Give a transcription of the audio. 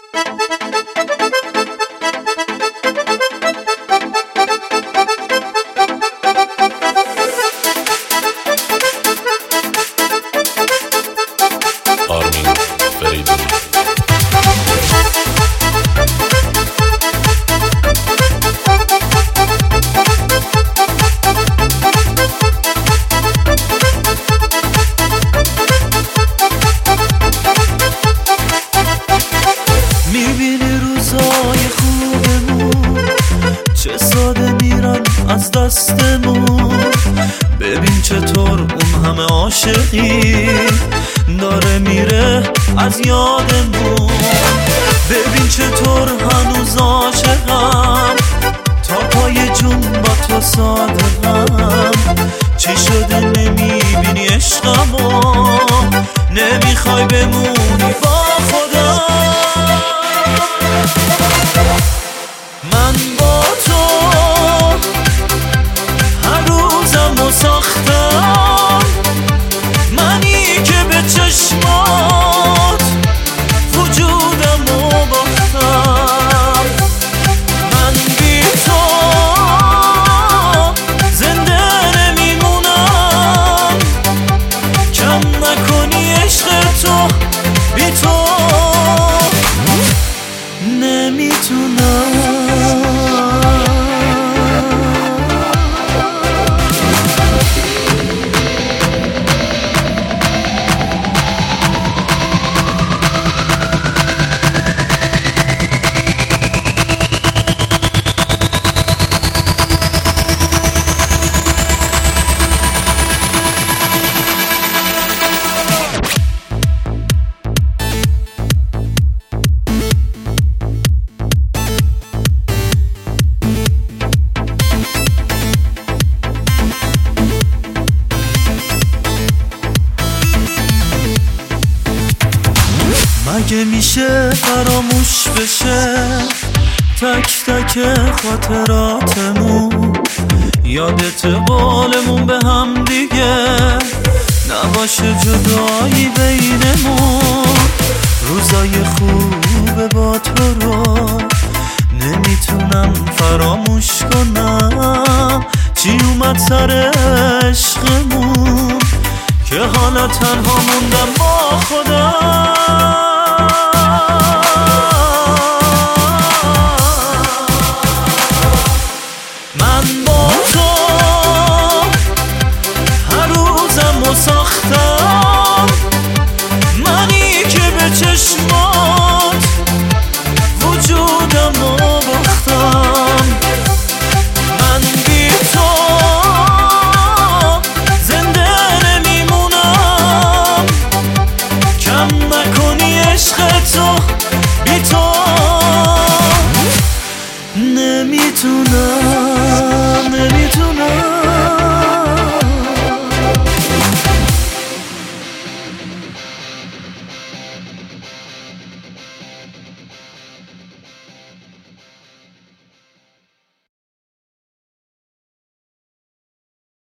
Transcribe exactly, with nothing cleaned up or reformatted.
از دستمون. ببین چطور اون همه عاشقی داره میره از یادمون. ببین چطور هنوز عاشقم، تا پای جون با تو صادقم. چی شده نمیبینی عشقمو، نمیخوای بمونی با خدا. من با تو هر روزمو ساختم، منی که به چشمات وجودمو باختم. من بی تو زنده نمیمونم، کم نکنی عشق تو، بی تو نمیتونم. مگه میشه فراموش بشه تک تک خاطراتمون؟ یادت قولمون به هم دیگه نباشه جدایی بینمون. روزای خوب با تو رو نمیتونم فراموش کنم. چی اومد سر عشقمون که حالا تنها موندم با خودم. من با تو هر روزمو ساختم، منی که به چشمات وجودمو باختم. من بی تو زنده نمیمونم، کم نکنی عشق تو، بی تو نمیتونم نمیتونم.